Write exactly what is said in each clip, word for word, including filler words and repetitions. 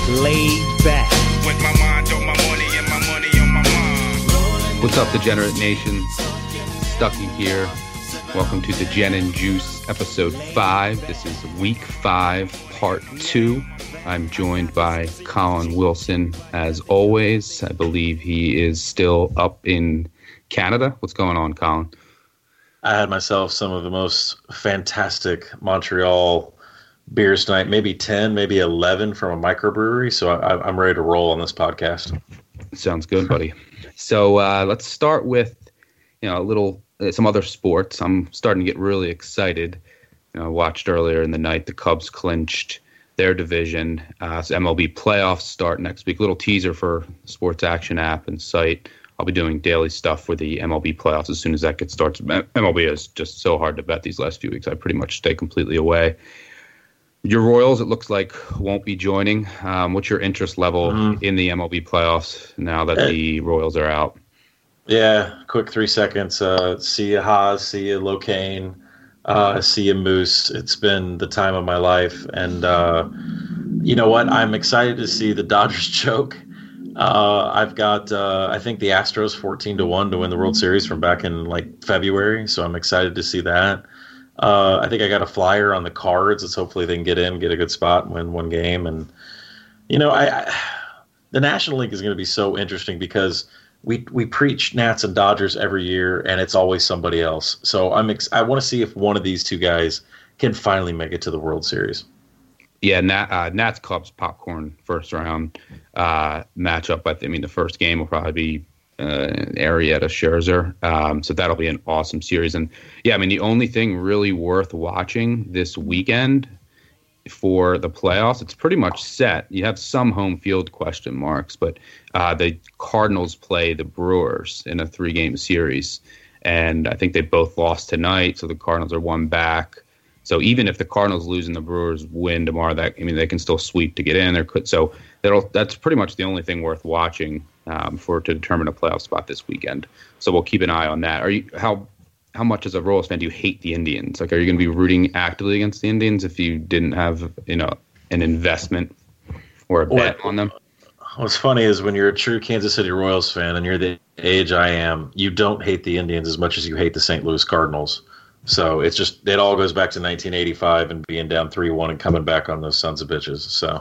laid back. With my mind on my money and my money on my mind. What's up, Degenerate Nation? Stucky here. Welcome to the Gen and Juice episode five. This is week five, part two. I'm joined by Colin Wilson, as always. I believe he is still up in Canada. What's going on, Colin? I had myself some of the most fantastic Montreal beers tonight, maybe ten, maybe eleven from a microbrewery. So I, I'm ready to roll on this podcast. Sounds good, buddy. So uh, let's start with, you know, a little uh, some other sports. I'm starting to get really excited. You know, I watched earlier in the night the Cubs clinched their division. Uh, so M L B playoffs start next week. Little teaser for Sports Action app and site. I'll be doing daily stuff for the M L B playoffs as soon as that gets started. M L B is just so hard to bet these last few weeks. I pretty much stay completely away. Your Royals, it looks like, won't be joining. Um, what's your interest level mm. in the M L B playoffs now that the Royals are out? Yeah, quick three seconds. Uh, see you, Haas. See you, Locaine. Uh, see you, Moose. It's been the time of my life. And uh, you know what? I'm excited to see the Dodgers choke. Uh, I've got, uh, I think the Astros fourteen to one to win the World Series from back in like February. So I'm excited to see that. Uh, I think I got a flyer on the Cards. Let's hopefully they can get in, get a good spot, and win one game. And, you know, I, I the National League is going to be so interesting because we we preach Nats and Dodgers every year, and it's always somebody else. So I'm ex- I want to see if one of these two guys can finally make it to the World Series. Yeah, Nat, uh, Nats Cubs popcorn first round uh, matchup. I, th- I mean, the first game will probably be uh, Arrieta Scherzer, um, so that'll be an awesome series. And yeah, I mean, the only thing really worth watching this weekend for the playoffs, it's pretty much set. You have some home field question marks, but uh, the Cardinals play the Brewers in a three-game series, and I think they both lost tonight, so the Cardinals are one back. So even if the Cardinals lose and the Brewers win tomorrow, that I mean they can still sweep to get in. There could so that'll that's pretty much the only thing worth watching um, for to determine a playoff spot this weekend. So we'll keep an eye on that. Are you how how much as a Royals fan do you hate the Indians? Like, are you going to be rooting actively against the Indians if you didn't have you know an investment or a bet well, on them? What's funny is when you're a true Kansas City Royals fan and you're the age I am, you don't hate the Indians as much as you hate the Saint Louis Cardinals. So it's just it all goes back to nineteen eighty-five and being down three one and coming back on those sons of bitches. So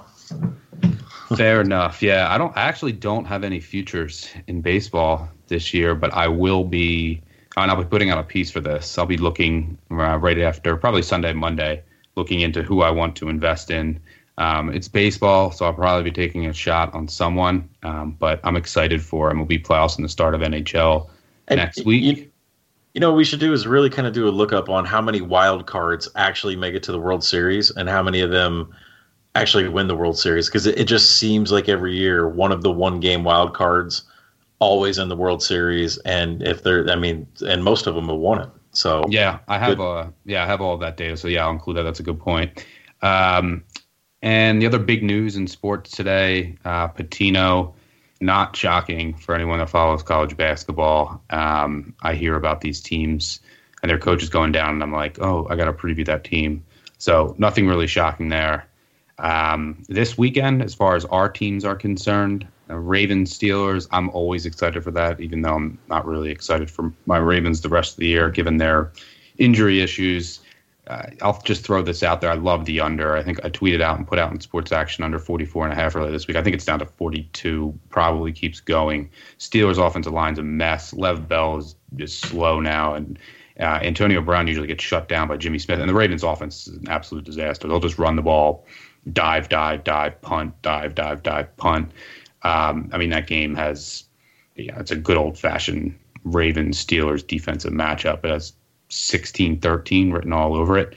fair enough. Yeah, I don't I actually don't have any futures in baseball this year, but I will be. And I'll be putting out a piece for this. I'll be looking uh, right after, probably Sunday, Monday, looking into who I want to invest in. Um, it's baseball, so I'll probably be taking a shot on someone. Um, but I'm excited for M L B playoffs and the start of N H L and next week. You, You know what we should do is really kind of do a lookup on how many wild cards actually make it to the World Series and how many of them actually win the World Series. Because it, it just seems like every year one of the one-game wild cards always in the World Series. And if they're, I mean, and most of them have won it. So yeah, I have uh, yeah, I have all of that data. So yeah, I'll include that. That's a good point. Um, and the other big news in sports today, uh, Pitino. Not shocking for anyone that follows college basketball. Um, I hear about these teams and their coaches going down, and I'm like, oh, I got to preview that team. So nothing really shocking there. Um, this weekend, as far as our teams are concerned, uh, Ravens, Steelers, I'm always excited for that, even though I'm not really excited for my Ravens the rest of the year, given their injury issues. Uh, I'll just throw this out there. I love the under. I think I tweeted out and put out in Sports Action under forty-four and a half earlier this week. I think it's down to forty-two, probably keeps going. Steelers' offensive line's a mess. Lev Bell is just slow now, and uh, Antonio Brown usually gets shut down by Jimmy Smith. And the Ravens' offense is an absolute disaster. They'll just run the ball, dive, dive, dive, punt, dive, dive, dive, punt. Um, I mean, that game has, yeah, it's a good old-fashioned Ravens-Steelers defensive matchup. It has sixteen thirteen written all over it.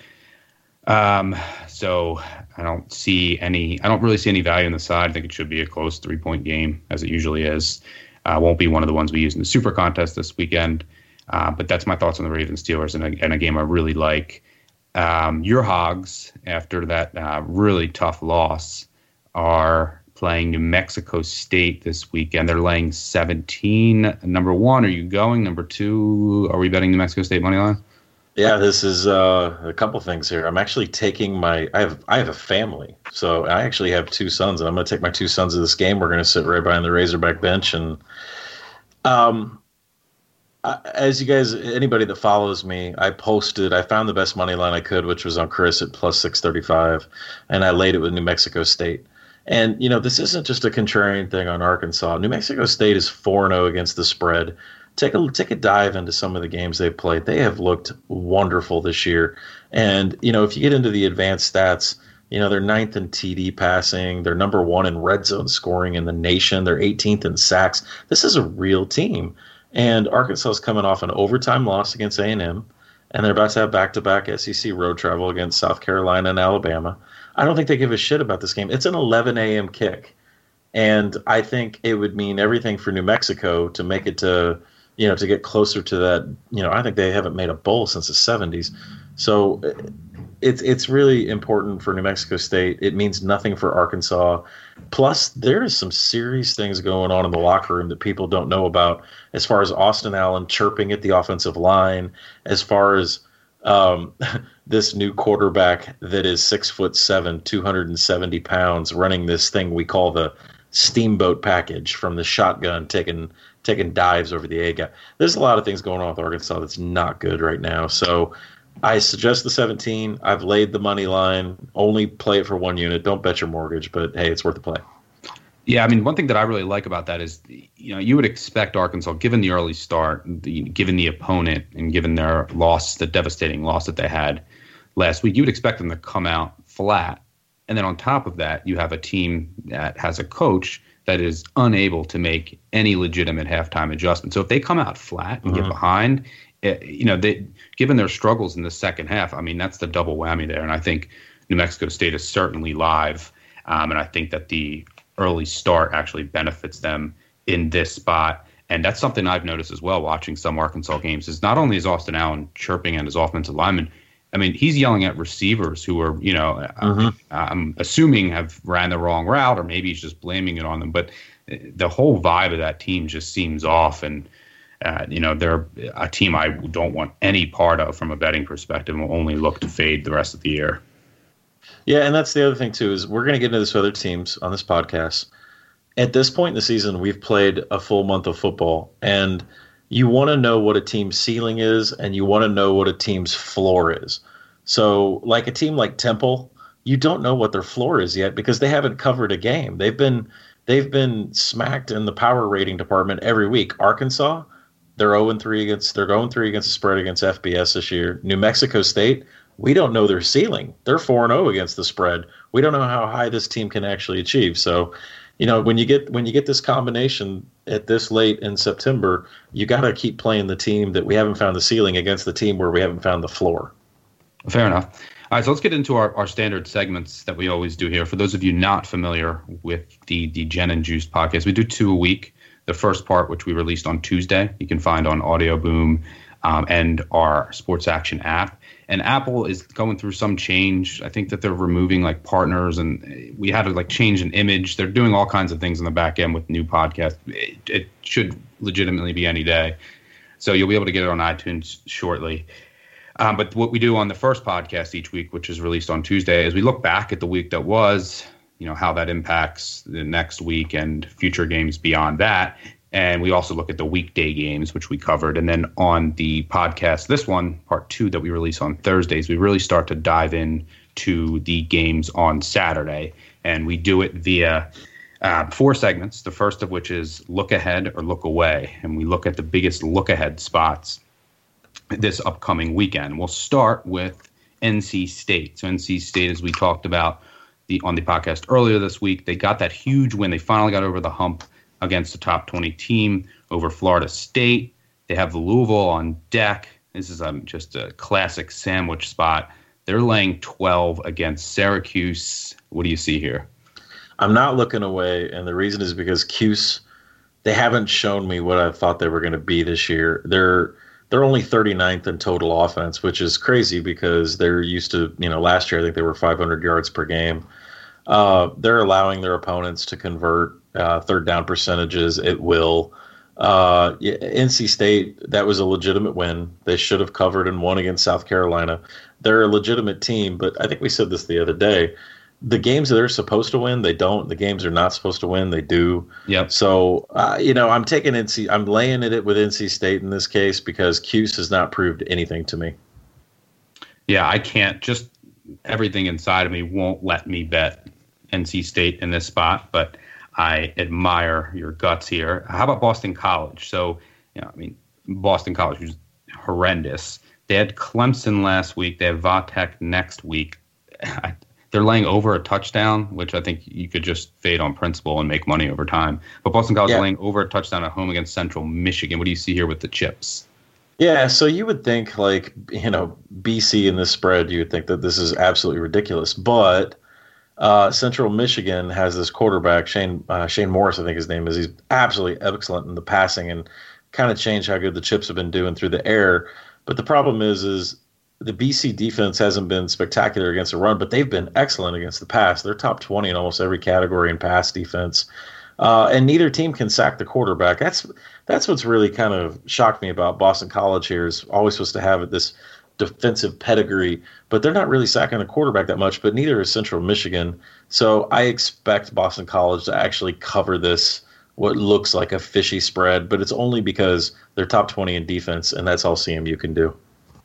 Um, so I don't see any, I don't really see any value in the side. I think it should be a close three point game as it usually is. Uh, won't be one of the ones we use in the super contest this weekend. Uh, but that's my thoughts on the Ravens Steelers and a, and a game I really like. Um, your Hogs, after that uh, really tough loss, are playing New Mexico State this weekend. They're laying seventeen. Number one, are you going? Number two, are we betting New Mexico State money line? Yeah, this is uh, a couple things here. I'm actually taking my. I have I have a family, so I actually have two sons, and I'm going to take my two sons to this game. We're going to sit right behind the Razorback bench, and um, I, as you guys, anybody that follows me, I posted. I found the best money line I could, which was on Chris at plus six thirty five, and I laid it with New Mexico State. And you know, this isn't just a contrarian thing on Arkansas. New Mexico State is four and zero against the spread. Take a take a dive into some of the games they've played. They have looked wonderful this year. And, you know, if you get into the advanced stats, you know, they're ninth in T D passing. They're number one in red zone scoring in the nation. They're eighteenth in sacks. This is a real team. And Arkansas is coming off an overtime loss against A and M, and they're about to have back-to-back S E C road travel against South Carolina and Alabama. I don't think they give a shit about this game. It's an eleven a.m. kick. And I think it would mean everything for New Mexico to make it to – you know, to get closer to that. You know, I think they haven't made a bowl since the seventies. So it's it's really important for New Mexico State. It means nothing for Arkansas. Plus, there is some serious things going on in the locker room that people don't know about, as far as Austin Allen chirping at the offensive line, as far as um, this new quarterback that is six foot seven, two hundred seventy pounds, running this thing we call the steamboat package from the shotgun, taking taking dives over the A gap. There's a lot of things going on with Arkansas that's not good right now. So I suggest the seventeen. I've laid the money line. Only play it for one unit. Don't bet your mortgage, but hey, it's worth the play. Yeah, I mean, one thing that I really like about that is, you know, you would expect Arkansas, given the early start, the, given the opponent, and given their loss, the devastating loss that they had last week, you would expect them to come out flat. And then on top of that, you have a team that has a coach that is unable to make any legitimate halftime adjustment. So if they come out flat and mm-hmm. get behind, it, you know, they, given their struggles in the second half, I mean, that's the double whammy there. And I think New Mexico State is certainly live. Um, and I think that the early start actually benefits them in this spot. And that's something I've noticed as well, watching some Arkansas games, is not only is Austin Allen chirping at his offensive lineman, I mean, he's yelling at receivers who are, you know, mm-hmm. I'm assuming have ran the wrong route, or maybe he's just blaming it on them. But the whole vibe of that team just seems off. And, uh, you know, they're a team I don't want any part of from a betting perspective, and will only look to fade the rest of the year. Yeah, and that's the other thing, too, is we're going to get into this with other teams on this podcast. At this point in the season, we've played a full month of football, and you want to know what a team's ceiling is, and you want to know what a team's floor is. So, like a team like Temple, you don't know what their floor is yet because they haven't covered a game. They've been they've been smacked in the power rating department every week. Arkansas, they're zero and three against they're zero and three against the spread against F B S this year. New Mexico State, we don't know their ceiling. They're four and zero against the spread. We don't know how high this team can actually achieve. So, you know, when you get when you get this combination at this late in September, you got to keep playing the team that we haven't found the ceiling against the team where we haven't found the floor. Fair enough. All right, so let's get into our, our standard segments that we always do here. For those of you not familiar with the, the Gen and Juice podcast, we do two a week. The first part, which we released on Tuesday, you can find on Audio Boom um, and our Sports Action app. And Apple is going through some change. I think that they're removing like partners, and we had to like change an image. They're doing all kinds of things in the back end with new podcasts. It, it should legitimately be any day. So you'll be able to get it on iTunes shortly. Um, but what we do on the first podcast each week, which is released on Tuesday, is we look back at the week that was, you know, how that impacts the next week and future games beyond that. And we also look at the weekday games, which we covered. And then on the podcast, this one, part two that we release on Thursdays, we really start to dive in to the games on Saturday. And we do it via uh, four segments, the first of which is look ahead or look away. And we look at the biggest look ahead spots this upcoming weekend. We'll start with N C State. So N C State, as we talked about the on the podcast earlier this week, they got that huge win. They finally got over the hump against the top twenty team over Florida State. They have Louisville on deck. This is um, just a classic sandwich spot. They're laying twelve against Syracuse. What do you see here? I'm not looking away, and the reason is because Cuse, they haven't shown me what I thought they were going to be this year. They're They're only thirty-ninth in total offense, which is crazy because they're used to, you know, last year I think they were five hundred yards per game. Uh, they're allowing their opponents to convert uh, third down percentages at will. Uh, yeah, N C State, that was a legitimate win. They should have covered and won against South Carolina. They're a legitimate team, but I think we said this the other day. The games that they're supposed to win, they don't. The games they're not supposed to win, they do. Yep. So, uh, you know, I'm taking N C. I'm laying it with N C State in this case because Cuse has not proved anything to me. Yeah, I can't. Just everything inside of me won't let me bet N C State in this spot, but I admire your guts here. How about Boston College? So, you know, I mean, Boston College was horrendous. They had Clemson last week. They have Vatech next week. They're laying over a touchdown, which I think you could just fade on principle and make money over time. But Boston College yeah. laying over a touchdown at home against Central Michigan. What do you see here with the chips? Yeah, so you would think, like, you know, B C in this spread, you would think that this is absolutely ridiculous. But uh, Central Michigan has this quarterback, Shane uh, Shane Morris, I think his name is. He's absolutely excellent in the passing and kind of changed how good the chips have been doing through the air. But the problem is, is the B C defense hasn't been spectacular against the run, but they've been excellent against the pass. They're top twenty in almost every category in pass defense. Uh, and neither team can sack the quarterback. That's that's what's really kind of shocked me about Boston College here is always supposed to have this defensive pedigree, but they're not really sacking the quarterback that much, but neither is Central Michigan. So I expect Boston College to actually cover this, what looks like a fishy spread, but it's only because they're top twenty in defense, and that's all C M U can do.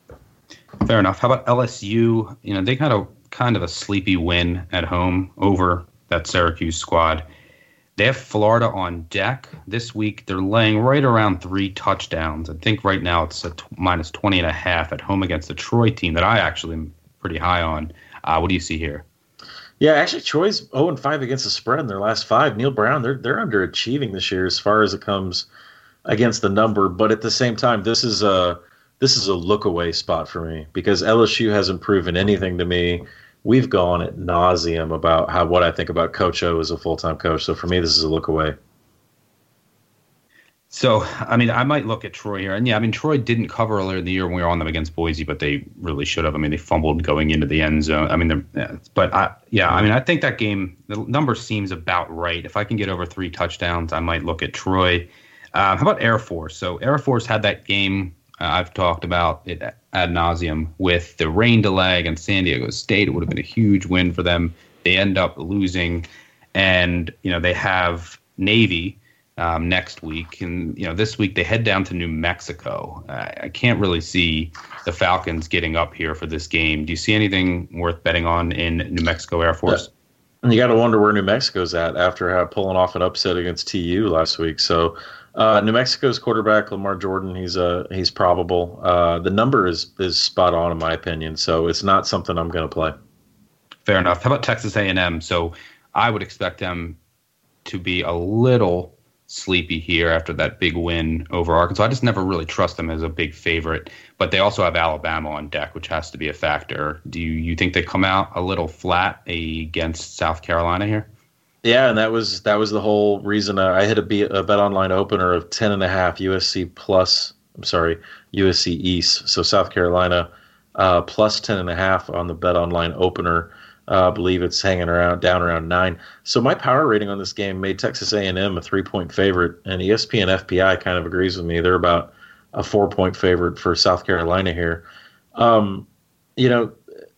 Fair enough. How about L S U? You know, they got a kind of a sleepy win at home over that Syracuse squad. They have Florida on deck this week. They're laying right around three touchdowns. I think right now it's a t- minus twenty and a half at home against the Troy team that I actually am pretty high on. Uh, what do you see here? Yeah, actually, Troy's oh and five against the spread in their last five. Neil Brown, they're they're underachieving this year as far as it comes against the number. But at the same time, this is a this is a look away spot for me because L S U hasn't proven anything to me. We've gone at nauseum about how what I think about Coach O as a full-time coach. So for me, this is a look away. So, I mean, I might look at Troy here. And, yeah, I mean, Troy didn't cover earlier in the year when we were on them against Boise, but they really should have. I mean, they fumbled going into the end zone. I mean, yeah, but, I, yeah, I mean, I think that game, the number seems about right. If I can get over three touchdowns, I might look at Troy. Uh, how about Air Force? So Air Force had that game uh, I've talked about it ad nauseum with the rain delay against San Diego State. It would have been a huge win for them. They end up losing. And, you know, they have Navy Um, next week, and you know this week they head down to New Mexico. Uh, I can't really see the Falcons getting up here for this game. Do you see anything worth betting on in New Mexico Air Force? Yeah. You got to wonder where New Mexico's at after uh, pulling off an upset against T U last week. So uh, New Mexico's quarterback Lamar Jordan, he's uh, he's probable. Uh, the number is is spot on in my opinion, so it's not something I'm going to play. Fair enough. How about Texas A and M? So I would expect them to be a little sleepy here after that big win over Arkansas. I just never really trust them as a big favorite, but they also have Alabama on deck, which has to be a factor. Do you, you think they come out a little flat against South Carolina here? Yeah, and that was that was the whole reason uh, I had a, be- a bet online opener of ten and a half U S C plus. I'm sorry, U S C East. So South Carolina uh, plus ten and a half on the bet online opener. Uh, I believe it's hanging around down around nine. So my power rating on this game made Texas A and M a three-point favorite, and E S P N F P I kind of agrees with me. They're about a four-point favorite for South Carolina here. Um, you know,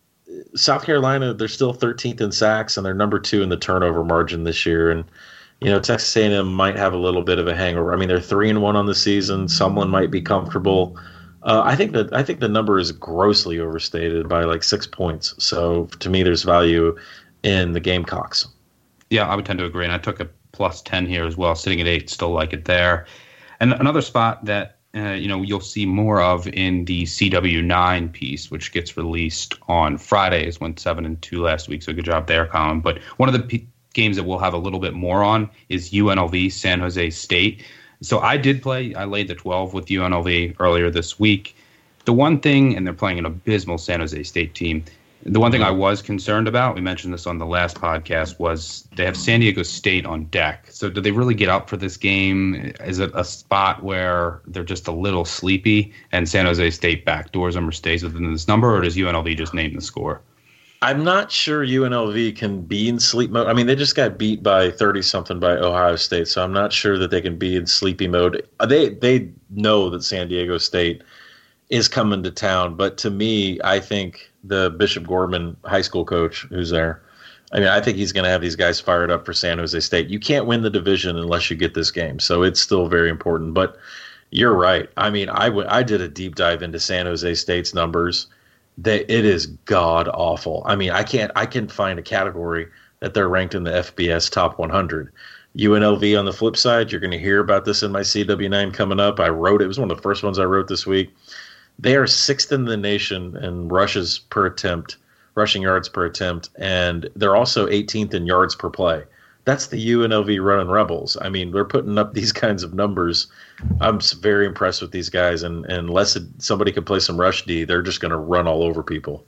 South Carolina, they're still thirteenth in sacks, and they're number two in the turnover margin this year. And you know, Texas A and M might have a little bit of a hangover. I mean, they're three and one on the season. Someone might be comfortable. Uh, I think that I think the number is grossly overstated by like six points. So to me, there's value in the Gamecocks. Yeah, I would tend to agree, and I took a plus ten here as well, sitting at eight. Still like it there. And another spot that uh, you know you'll see more of in the C W nine piece, which gets released on Fridays, went seven and two last week. So good job there, Colin. But one of the p- games that we'll have a little bit more on is U N L V San Jose State. So I did play, I laid the twelve with U N L V earlier this week. The one thing, and they're playing an abysmal San Jose State team, the one thing I was concerned about, we mentioned this on the last podcast, was they have San Diego State on deck. So do they really get up for this game? Is it a spot where they're just a little sleepy and San Jose State backdoors them or stays within this number, or does U N L V just name the score? I'm not sure U N L V can be in sleep mode. I mean, they just got beat by thirty something by Ohio State, so I'm not sure that they can be in sleepy mode. They they know that San Diego State is coming to town, but to me, I think the Bishop Gorman high school coach who's there, I mean, I think he's going to have these guys fired up for San Jose State. You can't win the division unless you get this game, so it's still very important. But you're right. I mean, I, w- I did a deep dive into San Jose State's numbers. That it is god awful. I mean, I can't I can find a category that they're ranked in the F B S top one hundred. U N L V on the flip side, you're going to hear about this in my C W nine coming up. I wrote it. It was one of the first ones I wrote this week. They are sixth in the nation in rushes per attempt, rushing yards per attempt, and they're also eighteenth in yards per play. That's the U N L V running Rebels. I mean, they're putting up these kinds of numbers. I'm very impressed with these guys, and, and unless it, somebody can play some rush D, they're just going to run all over people.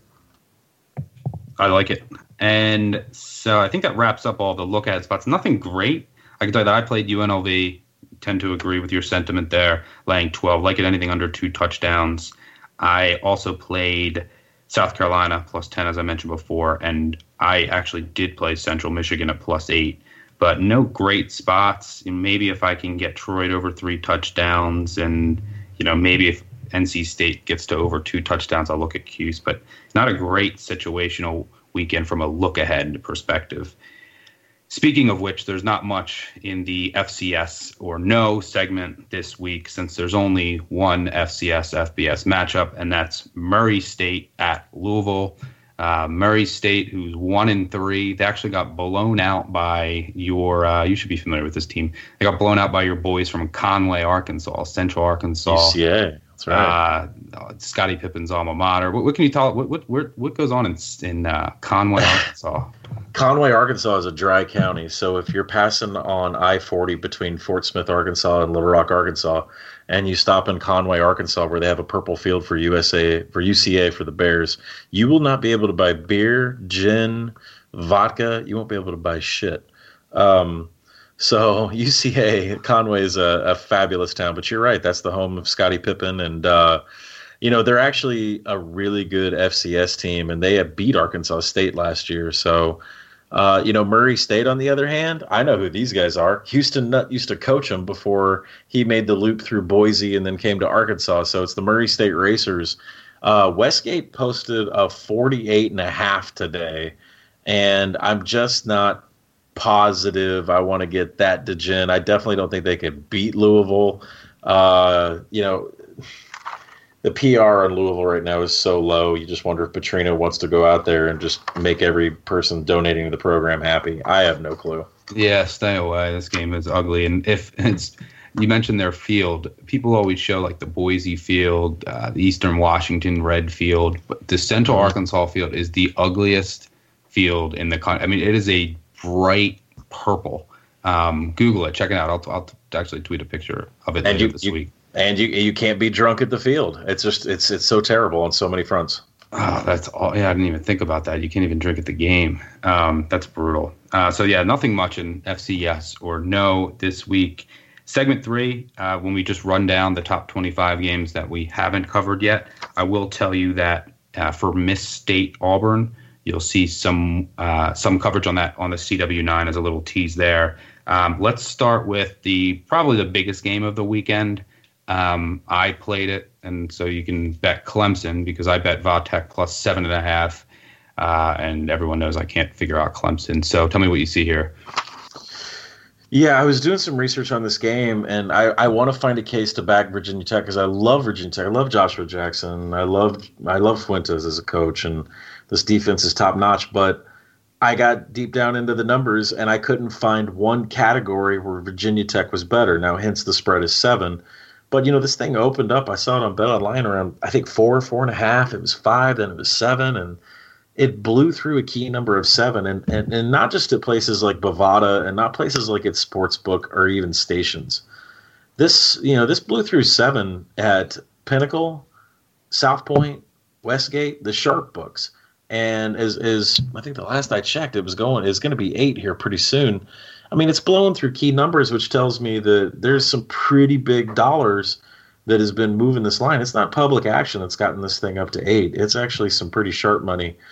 I like it. And so I think that wraps up all the look at spots. Nothing great. I can tell you that I played U N L V. Tend to agree with your sentiment there, laying twelve. Like it anything under two touchdowns. I also played South Carolina plus ten, as I mentioned before, and I actually did play Central Michigan at plus eight. But no great spots. And maybe if I can get Troy over three touchdowns, and you know maybe if N C State gets to over two touchdowns, I'll look at Cuse. But not a great situational weekend from a look ahead perspective. Speaking of which, there's not much in the F C S or no segment this week since there's only one F C S F B S matchup, and that's Murray State at Louisville. Uh, Murray State, who's one and three, they actually got blown out by your. Uh, you should be familiar with this team. They got blown out by your boys from Conway, Arkansas, Central Arkansas. U C A, that's right. Uh, Scottie Pippen's alma mater. What, what can you tell? What what what, what goes on in in uh, Conway, Arkansas? Conway, Arkansas is a dry county, so if you're passing on I forty between Fort Smith, Arkansas, and Little Rock, Arkansas, and you stop in Conway, Arkansas, where they have a purple field for U S A for U C A for the Bears, you will not be able to buy beer, gin, vodka. You won't be able to buy shit. Um, so U C A, Conway is a, a fabulous town, but you're right. That's the home of Scottie Pippen, and uh, you know they're actually a really good F C S team, and they have beat Arkansas State last year. So. Uh, you know, Murray State, on the other hand, I know who these guys are. Houston Nutt used to coach them before he made the loop through Boise and then came to Arkansas. So it's the Murray State Racers. Uh, Westgate posted a forty-eight and a half today, and I'm just not positive I want to get that degen. I definitely don't think they could beat Louisville. Uh, you know, the P R on Louisville right now is so low. You just wonder if Petrino wants to go out there and just make every person donating to the program happy. I have no clue. Yeah, stay away. This game is ugly. And if it's, you mentioned their field, people always show like the Boise field, uh, the Eastern Washington red field, but the Central mm-hmm. Arkansas field is the ugliest field in the country. I mean, it is a bright purple. Um, Google it, check it out. I'll, I'll actually tweet a picture of it and later you, this you, week. And you you can't be drunk at the field. It's just it's it's so terrible on so many fronts. Oh, that's all. Yeah, I didn't even think about that. You can't even drink at the game. Um, that's brutal. Uh, so yeah, nothing much in F C S or no this week. Segment three, uh, when we just run down the top twenty-five games that we haven't covered yet, I will tell you that uh, for Miss State Auburn, you'll see some uh, some coverage on that on the C W nine as a little tease there. Um, let's start with the probably the biggest game of the weekend. Um, I played it, and so you can bet Clemson because I bet Vatech plus seven and a half, uh, and everyone knows I can't figure out Clemson. So tell me what you see here. Yeah, I was doing some research on this game, and I, I want to find a case to back Virginia Tech because I love Virginia Tech. I love Joshua Jackson. I love I love Fuentes as a coach, and this defense is top notch. But I got deep down into the numbers, and I couldn't find one category where Virginia Tech was better. Now, hence the spread is seven. But, you know, this thing opened up. I saw it on Bet Online around, I think, four, four and a half. It was five, then it was seven, and it blew through a key number of seven. And, and, and not just at places like Bovada and not places like at Sportsbook or even stations. This, you know, this blew through seven at Pinnacle, South Point, Westgate, the sharp books. And as, as I think the last I checked, it was going, it's going to be eight here pretty soon. I mean, it's blowing through key numbers, which tells me that there's some pretty big dollars that has been moving this line. It's not public action that's gotten this thing up to eight. It's actually some pretty sharp money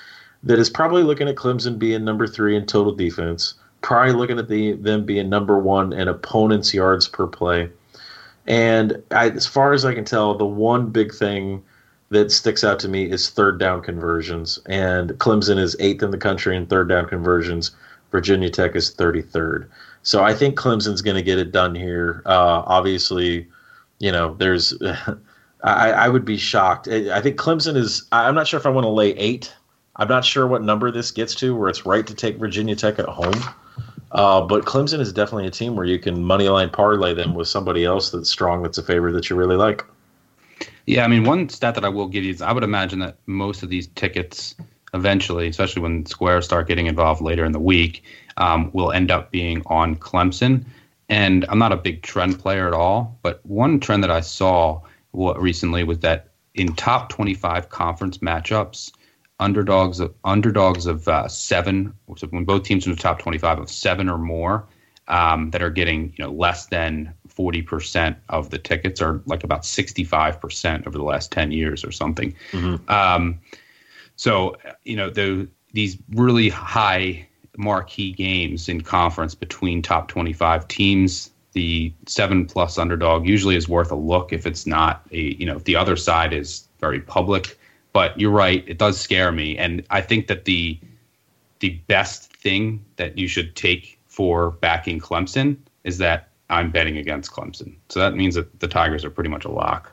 that is probably looking at Clemson being number three in total defense, probably looking at the them being number one in opponents' yards per play. And I, as far as I can tell, the one big thing that sticks out to me is third down conversions. And Clemson is eighth in the country in third down conversions. Virginia Tech is thirty-third. So I think Clemson's going to get it done here. Uh, obviously, you know, there's I, I would be shocked. I think Clemson is – I'm not sure if I want to lay eight. I'm not sure what number this gets to where it's right to take Virginia Tech at home. Uh, but Clemson is definitely a team where you can moneyline parlay them with somebody else that's strong, that's a favorite that you really like. Yeah, I mean, one stat that I will give you is I would imagine that most of these tickets eventually, especially when Squares start getting involved later in the week, um, will end up being on Clemson. And I'm not a big trend player at all, but one trend that I saw what recently was that in top twenty-five conference matchups, underdogs of underdogs of uh, seven, so when both teams in the top twenty-five of seven or more, um, that are getting you know less than forty percent of the tickets, are like about sixty-five percent over the last ten years or something. Mm-hmm. Um, so you know the these really high marquee games in conference between top twenty-five teams, the seven plus underdog usually is worth a look if it's not a, you know, if the other side is very public. But you're right, it does scare me. And I think that the the best thing that you should take for backing Clemson is that I'm betting against Clemson. So that means that the Tigers are pretty much a lock.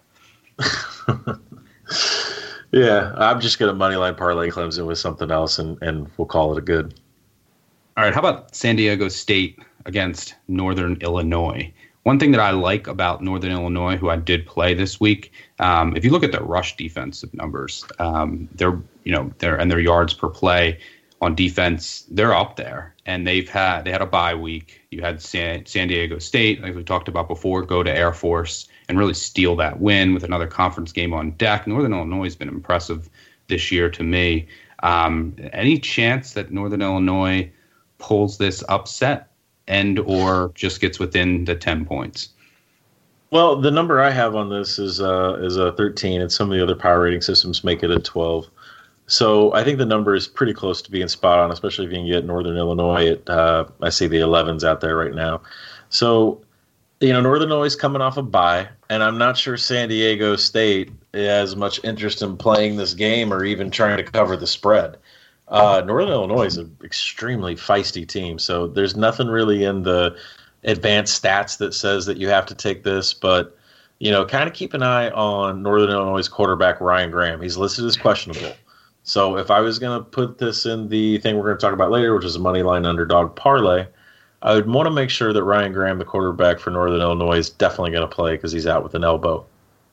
Yeah, I'm just going to moneyline parlay Clemson with something else, and, and we'll call it a good. All right, how about San Diego State against Northern Illinois? One thing that I like about Northern Illinois, who I did play this week, um, if you look at their rush defensive numbers, um, they're you know they're and their yards per play on defense, they're up there. And they've had they had a bye week. You had San, San Diego State, like we talked about before, go to Air Force and really steal that win with another conference game on deck. Northern Illinois has been impressive this year to me. Um, any chance that Northern Illinois pulls this upset and or just gets within the ten points? Well, the number I have on this is uh, is a thirteen, and some of the other power rating systems make it a twelve. So I think the number is pretty close to being spot on, especially if you can get Northern Illinois at, uh, I see the elevens out there right now. So, you know, Northern Illinois is coming off a bye, and I'm not sure San Diego State has much interest in playing this game or even trying to cover the spread. Uh, Northern Illinois is an extremely feisty team, so there's nothing really in the advanced stats that says that you have to take this, but, you know, kind of keep an eye on Northern Illinois' quarterback, Ryan Graham. He's listed as questionable. So if I was going to put this in the thing we're going to talk about later, which is a money line underdog parlay, I would want to make sure that Ryan Graham, the quarterback for Northern Illinois, is definitely going to play because he's out with an elbow.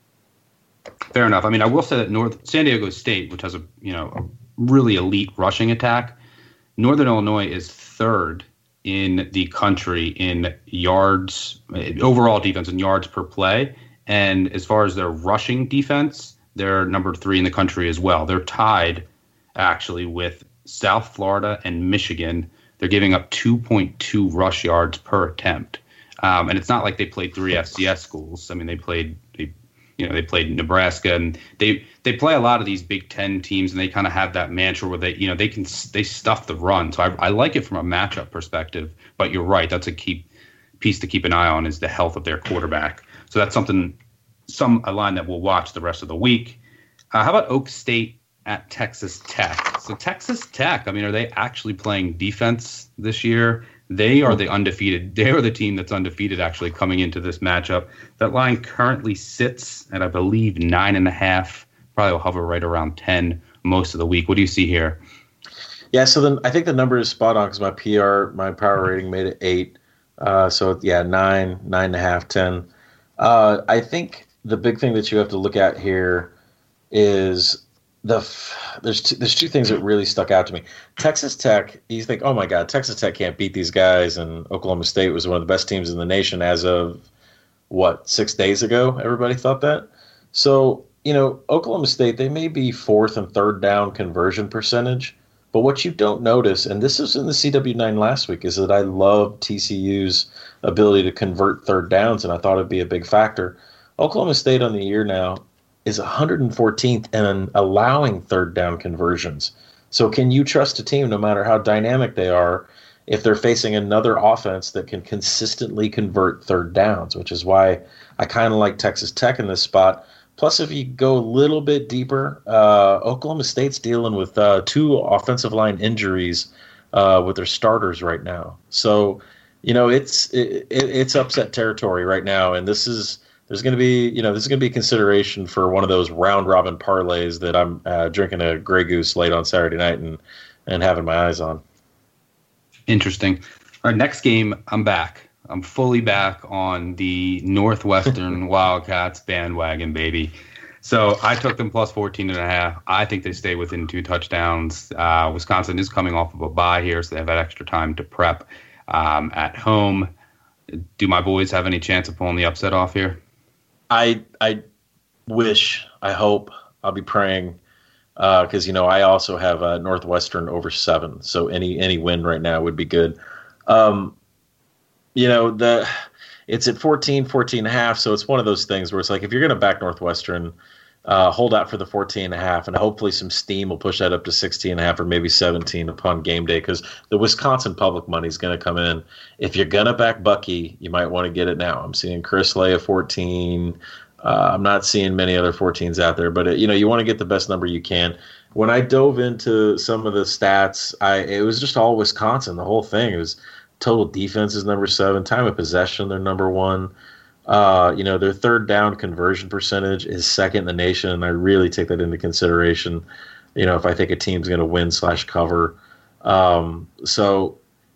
Fair enough. I mean, I will say that North San Diego State, which has a you know a really elite rushing attack, Northern Illinois is third in the country in yards, overall defense and yards per play. And as far as their rushing defense, they're number three in the country as well. They're tied, actually, with South Florida and Michigan. They're giving up two point two rush yards per attempt. Um, and it's not like they played three F C S schools. I mean, they played, they, you know, they played Nebraska, and they they play a lot of these Big Ten teams, and they kind of have that mantra where they, you know, they can they stuff the run. So I, I like it from a matchup perspective. But you're right, that's a key piece to keep an eye on is the health of their quarterback. So that's something. Some a line that we'll watch the rest of the week. Uh, how about Oak State at Texas Tech? So Texas Tech, I mean, are they actually playing defense this year? They are the undefeated. They are the team that's undefeated actually coming into this matchup. That line currently sits at, I believe, nine and a half. Probably will hover right around ten most of the week. What do you see here? Yeah, so then I think the number is spot on because my P R, my power rating made it eight. Uh, so yeah, nine, nine and a half, ten. Uh, I think the big thing that you have to look at here is the f- there's two, there's two things that really stuck out to me. Texas Tech, you think, oh my God, Texas Tech can't beat these guys, and Oklahoma State was one of the best teams in the nation as of what six days ago. Everybody thought that. So you know, Oklahoma State, they may be fourth and third down conversion percentage, but what you don't notice, and this was in the C W nine last week, is that I love T C U's ability to convert third downs, and I thought it'd be a big factor. Oklahoma State on the year now is one hundred fourteenth in allowing third down conversions. So can you trust a team, no matter how dynamic they are, if they're facing another offense that can consistently convert third downs, which is why I kind of like Texas Tech in this spot. Plus, if you go a little bit deeper, uh, Oklahoma State's dealing with uh, two offensive line injuries uh, with their starters right now. So, you know, it's it, it's upset territory right now, and this is there's going to be you know this is going to be consideration for one of those round robin parlays that I'm uh, drinking a Grey Goose late on Saturday night and and having my eyes on. Interesting. Our next game, I'm back. I'm fully back on the Northwestern Wildcats bandwagon, baby. So I took them plus fourteen and a half. I think they stay within two touchdowns. Uh, Wisconsin is coming off of a bye here, so they have that extra time to prep um, at home. Do my boys have any chance of pulling the upset off here? I I wish, I hope, I'll be praying, because uh, you know I also have uh, Northwestern over seven. So any any win right now would be good. Um, You know, the it's at fourteen, fourteen and a half, so it's one of those things where it's like if you're going to back Northwestern, uh, hold out for the fourteen and a half, and hopefully some steam will push that up to sixteen and a half or maybe seventeen upon game day, because the Wisconsin public money is going to come in. If you're going to back Bucky, you might want to get it now. I'm seeing Chris lay a fourteen. Uh, I'm not seeing many other fourteens out there, but it, you know, you want to get the best number you can. When I dove into some of the stats, I it was just all Wisconsin, the whole thing. It was total defense is number seven. Time of possession, they're number one. Uh, you know, their third down conversion percentage is second in the nation, and I really take that into consideration. You know, if I think a team's going to win slash cover. Um, so,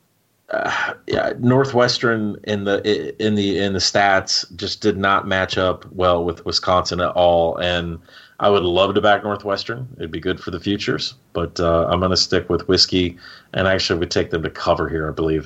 uh, yeah, Northwestern in the in the in the stats just did not match up well with Wisconsin at all, and I would love to back Northwestern. It'd be good for the futures, but uh, I'm going to stick with whiskey, and actually would take them to cover here, I believe.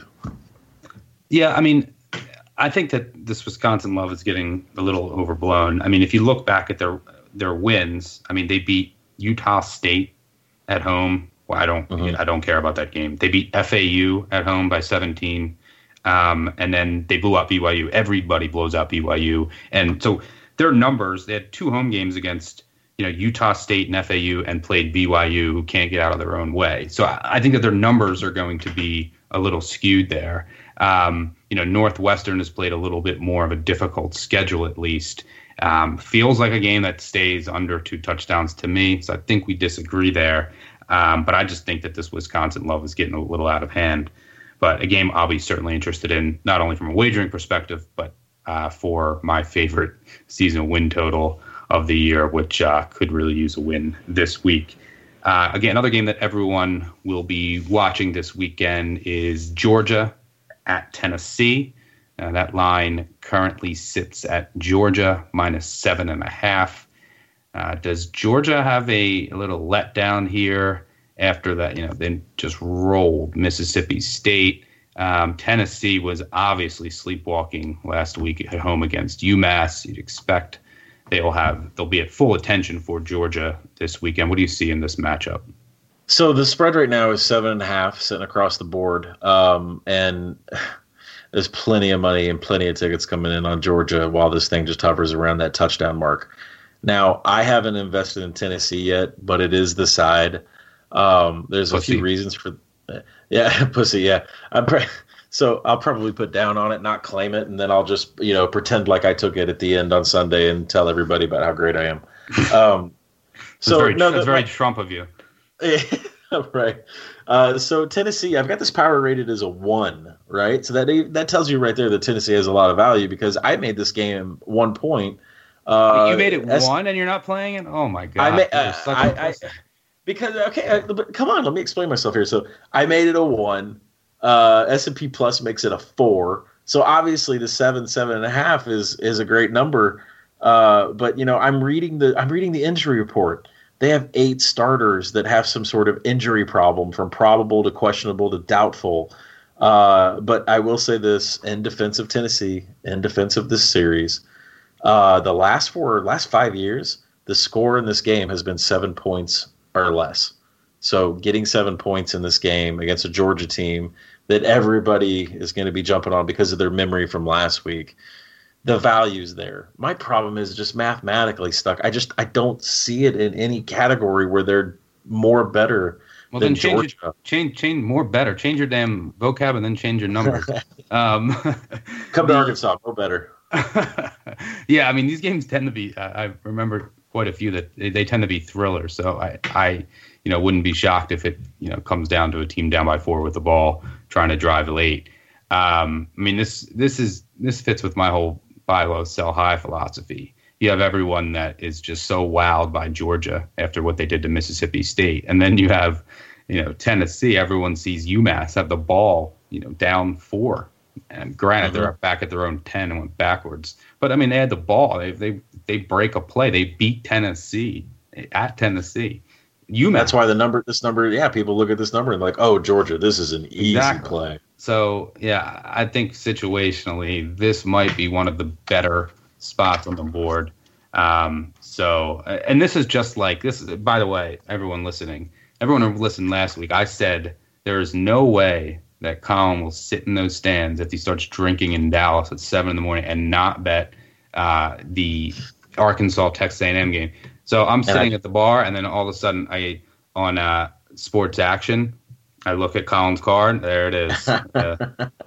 Yeah, I mean, I think that this Wisconsin love is getting a little overblown. I mean, if you look back at their their wins, I mean, they beat Utah State at home. Well, I don't, mm-hmm. I don't care about that game. They beat F A U at home by seventeen, um, and then they blew out B Y U. Everybody blows out B Y U, and so their numbers. They had two home games against, you know, Utah State and F A U, and played B Y U, who can't get out of their own way. So I, I think that their numbers are going to be a little skewed there. Um, you know, Northwestern has played a little bit more of a difficult schedule, at least. Um, feels like a game that stays under two touchdowns to me. So I think we disagree there. Um, but I just think that this Wisconsin love is getting a little out of hand. But a game I'll be certainly interested in, not only from a wagering perspective, but uh, for my favorite season win total of the year, which uh, could really use a win this week. Uh, again, another game that everyone will be watching this weekend is Georgia at Tennessee. Uh, that line currently sits at Georgia minus seven and a half. Uh, does Georgia have a, a little letdown here after that? You know, then just rolled Mississippi State. Um, Tennessee was obviously sleepwalking last week at home against UMass. You'd expect they will have they'll be at full attention for Georgia this weekend. What do you see in this matchup? So the spread right now is seven and a half, sitting across the board, um, and there's plenty of money and plenty of tickets coming in on Georgia while this thing just hovers around that touchdown mark. Now, I haven't invested in Tennessee yet, but it is the side. Um, there's pussy. a few reasons for yeah, pussy. Yeah, I'm pre- so I'll probably put down on it, not claim it, and then I'll just you know pretend like I took it at the end on Sunday and tell everybody about how great I am. Um, so that's very, no, that's very like, Trump of you. Right. Uh, so Tennessee, I've got this power rated as a one, right? So that that tells you right there that Tennessee has a lot of value because I made this game one point. Uh, you made it as, one and you're not playing it? Oh my god! I, made, uh, I, I because okay, uh, but come on, let me explain myself here. So I made it a one. Uh, S and P Plus makes it a four. So obviously the seven, seven and a half is is a great number. Uh, but you know, I'm reading the I'm reading the injury report. They have eight starters that have some sort of injury problem, from probable to questionable to doubtful. Uh, but I will say this in defense of Tennessee, in defense of this series, uh, the last four, last five years, the score in this game has been seven points or less. So getting seven points in this game against a Georgia team that everybody is going to be jumping on because of their memory from last week, the value's there. My problem is just mathematically stuck. I just I don't see it in any category where they're more better Well, than then change Georgia. it, change change more better. Change your damn vocab and then change your numbers. um, Come to Arkansas, go better. Yeah, I mean these games tend to be. I, I remember quite a few that they, they tend to be thrillers. So I, I, you know, wouldn't be shocked if it, you know, comes down to a team down by four with the ball trying to drive late. Um, I mean this this is this fits with my whole buy low, sell high philosophy. You have everyone that is just so wowed by Georgia after what they did to Mississippi State, and then you have, you know, Tennessee. Everyone sees UMass have the ball, you know, down four. And granted, mm-hmm. they're back at their own ten and went backwards. But, I mean, they had the ball. They they they break a play. They beat Tennessee at Tennessee. UMass. That's why the number, this number, yeah, people look at this number and like, oh, Georgia, this is an easy Exactly. play. So, yeah, I think situationally, this might be one of the better spots on the board. Um, so, and this is just like, this is, by the way, everyone listening, everyone who listened last week, I said there is no way that Colin will sit in those stands if he starts drinking in Dallas at seven in the morning and not bet uh, the Arkansas Texas A and M game. So I'm sitting I, at the bar, and then all of a sudden, I on uh, Sports Action, I look at Colin's card. There it is. Uh,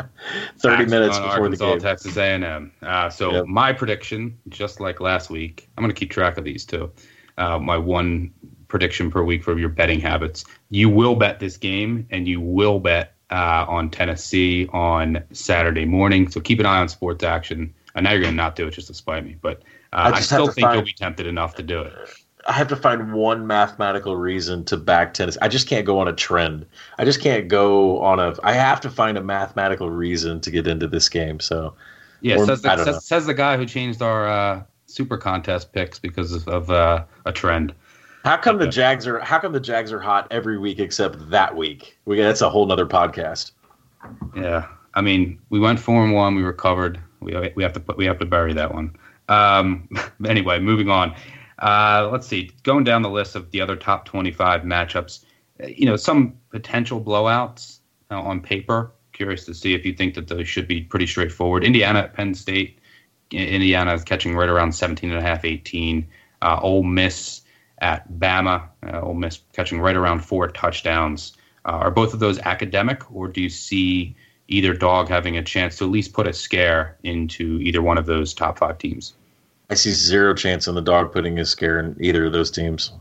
Thirty minutes before Arkansas, the game. Texas A and M. Uh, so yep. My prediction, just like last week, I'm going to keep track of these too. Uh, my one prediction per week for your betting habits. You will bet this game, and you will bet Uh, on Tennessee on Saturday morning. So keep an eye on Sports Action. I know you're going to not do it just to spite me, but uh, I, I still think find, you'll be tempted enough to do it. I have to find one mathematical reason to back Tennessee. I just can't go on a trend. I just can't go on a – I have to find a mathematical reason to get into this game. So Yeah, or, says, the, says, says the guy who changed our uh, Super Contest picks because of, of uh, a trend. How come the Jags are? How come the Jags are hot every week except that week? We that's a whole nother podcast. Yeah, I mean, we went four and one. We recovered. We we have to put we have to bury that one. Um, anyway, moving on. Uh, let's see. Going down the list of the other top twenty-five matchups, you know, some potential blowouts uh, on paper. Curious to see if you think that those should be pretty straightforward. Indiana at Penn State. Indiana is catching right around seventeen and a half, eighteen. Uh, Ole Miss at Bama, uh, Ole Miss catching right around four touchdowns. Uh, are both of those academic, or do you see either dog having a chance to at least put a scare into either one of those top five teams? I see zero chance on the dog putting a scare in either of those teams.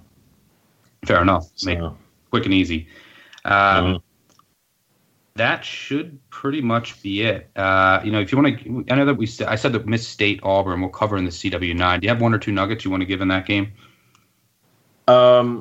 Fair enough. So. Make it quick and easy. Um, mm-hmm. That should pretty much be it. Uh, you know, if you want to, I know that we I said that Miss State Auburn will cover in the C W nine. Do you have one or two nuggets you want to give in that game? Um,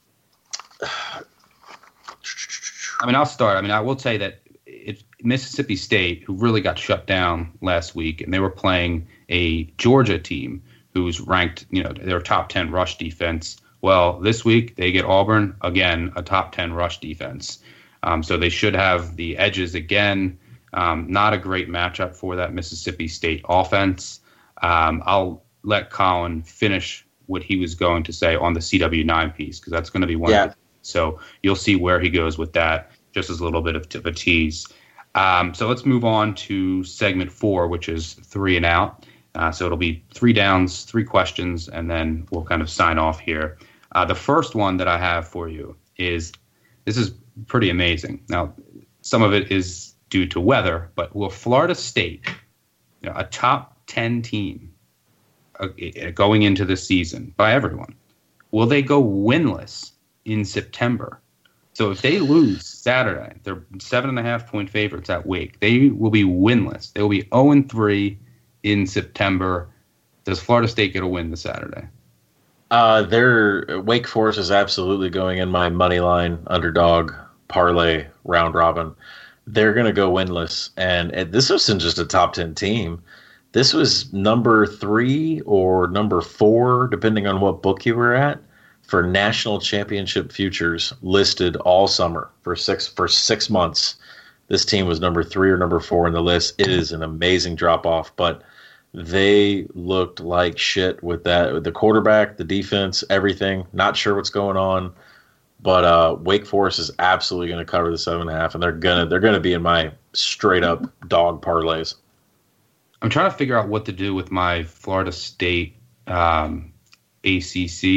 I mean, I'll start. I mean, I will say that it's Mississippi State, who really got shut down last week, and they were playing a Georgia team who's ranked, you know, their top ten rush defense. Well, this week they get Auburn, again, a top ten rush defense. Um, so they should have the edges again. Um, not a great matchup for that Mississippi State offense. Um, I'll let Colin finish what he was going to say on the C W nine piece, because that's going to be one yeah. of the, so you'll see where he goes with that, just as a little bit of, of a tease. Um, so let's move on to segment four, which is three and out. Uh, so it'll be three downs, three questions, and then we'll kind of sign off here. Uh, the first one that I have for you is, this is pretty amazing. Now, some of it is due to weather, but will Florida State, you know, a top ten team, going into the season by everyone, will they go winless in September? So if they lose Saturday, they're seven and a half point favorites at Wake. They will be winless. They will be zero and three in September. Does Florida State get a win this Saturday? Uh, their Wake Forest is absolutely going in my money line underdog parlay round robin. They're going to go winless, and, and this wasn't just a top ten team. This was number three or number four, depending on what book you were at, for national championship futures listed all summer for six for six months. This team was number three or number four in the list. It is an amazing drop off, but they looked like shit with that, with the quarterback, the defense, everything. Not sure what's going on, but uh, Wake Forest is absolutely going to cover the seven and a half, and they're gonna they're gonna be in my straight up dog parlays. I'm trying to figure out what to do with my Florida State um, A C C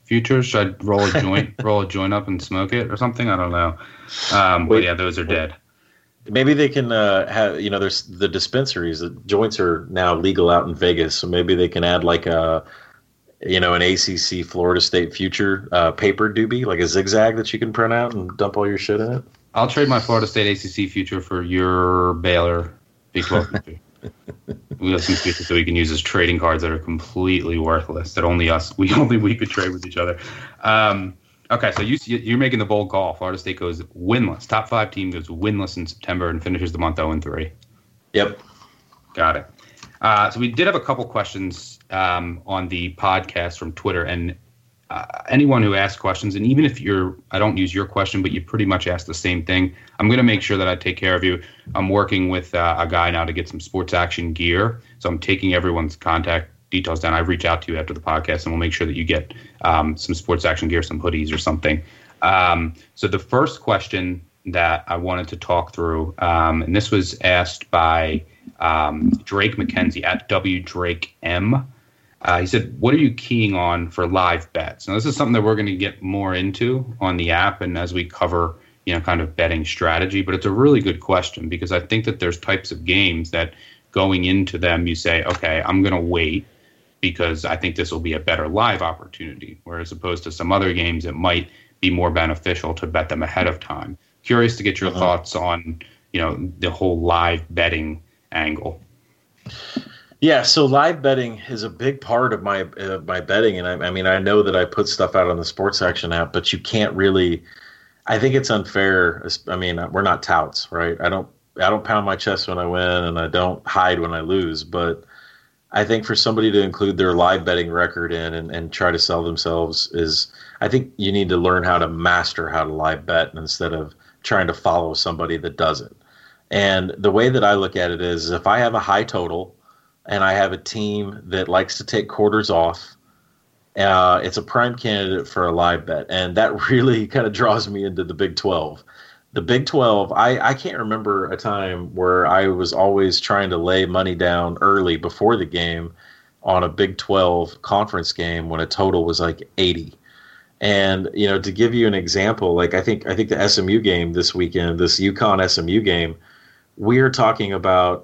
futures? Should I roll a joint, roll a joint up and smoke it or something? I don't know. Um, but yeah, those are dead. Maybe they can uh, have, you know, there's the dispensaries. The joints are now legal out in Vegas, so maybe they can add like a, you know, an A C C Florida State future uh, paper doobie, like a zigzag that you can print out and dump all your shit in it. I'll trade my Florida State A C C future for your Baylor Big twelve future. We have some futures that we can use as trading cards that are completely worthless. That only us, we only we could trade with each other. Um, Okay, so you, you're making the bold call. Florida State goes winless. Top five team goes winless in September and finishes the month oh and three. Yep. Got it. Uh, so we did have a couple questions um, on the podcast from Twitter. And uh, anyone who asks questions, and even if you're, I don't use your question, but you pretty much ask the same thing, I'm going to make sure that I take care of you. I'm working with uh, a guy now to get some sports action gear. So I'm taking everyone's contact details down. I reach out to you after the podcast, and we'll make sure that you get um, some sports action gear, some hoodies or something. Um, so the first question that I wanted to talk through, um, and this was asked by um, Drake McKenzie at W Drake M. Uh, he said, "What are you keying on for live bets?" Now, this is something that we're going to get more into on the app, and as we cover, you know, kind of betting strategy. But it's a really good question because I think that there's types of games that going into them, you say, "Okay, I'm going to wait, because I think this will be a better live opportunity," whereas opposed to some other games, it might be more beneficial to bet them ahead of time. Curious to get your uh-huh. thoughts on, you know, the whole live betting angle. Yeah, so live betting is a big part of my uh, my betting, and I, I mean, I know that I put stuff out on the Sports Action app, but you can't really. I think it's unfair. I mean, we're not touts, right? I don't I don't pound my chest when I win, and I don't hide when I lose, but I think for somebody to include their live betting record in and, and try to sell themselves is, I think you need to learn how to master how to live bet instead of trying to follow somebody that does it. And the way that I look at it is, if I have a high total and I have a team that likes to take quarters off, uh, it's a prime candidate for a live bet. And that really kind of draws me into the Big twelve. The Big twelve, I, I can't remember a time where I was always trying to lay money down early before the game on a Big twelve conference game when a total was like eighty. And, you know, to give you an example, like I think I think the S M U game this weekend, this UConn S M U game, we are talking about